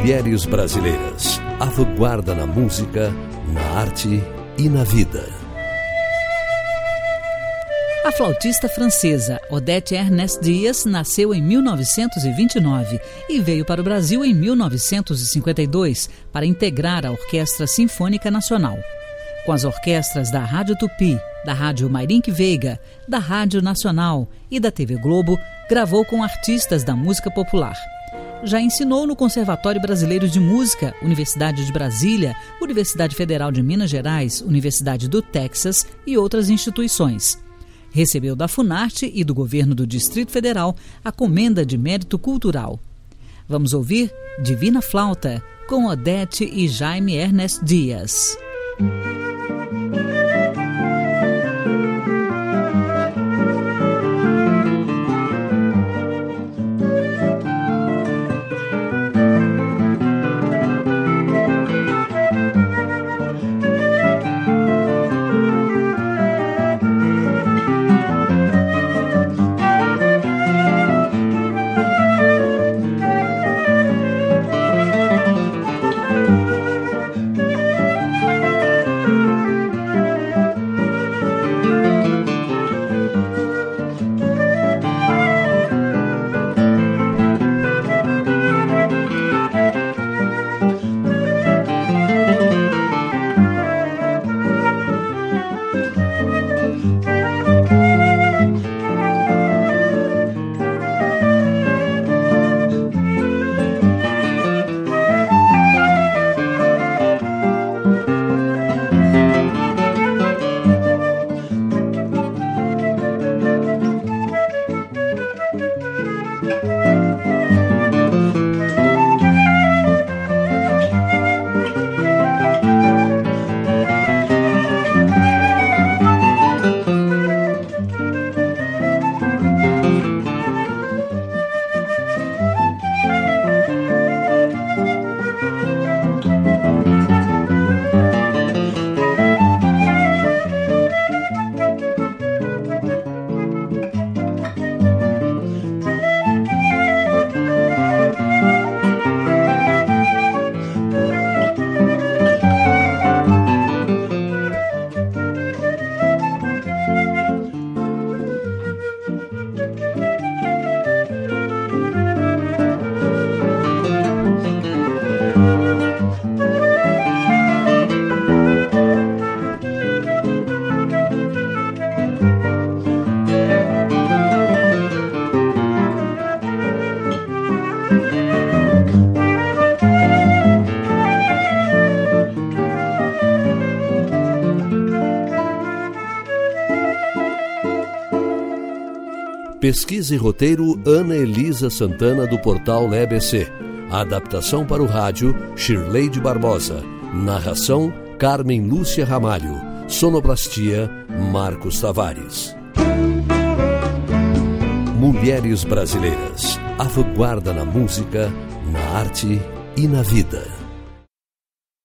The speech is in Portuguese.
Mulheres brasileiras, a vanguarda na música, na arte e na vida. A flautista francesa Odette Ernest Dias nasceu em 1929 e veio para o Brasil em 1952 para integrar a Orquestra Sinfônica Nacional. Com as orquestras da Rádio Tupi, da Rádio Mayrink Veiga, da Rádio Nacional e da TV Globo, gravou com artistas da música popular. Já ensinou no Conservatório Brasileiro de Música, Universidade de Brasília, Universidade Federal de Minas Gerais, Universidade do Texas e outras instituições. Recebeu da Funarte e do Governo do Distrito Federal a Comenda de Mérito Cultural. Vamos ouvir Divina Flauta, com Odette e Jaime Ernest Dias. Pesquisa e roteiro Ana Elisa Santana do portal LEBC. A adaptação para o rádio Shirley Barbosa. Narração Carmen Lúcia Ramalho. Sonoplastia Marcos Tavares. Mulheres brasileiras, a vanguarda na música, na arte e na vida.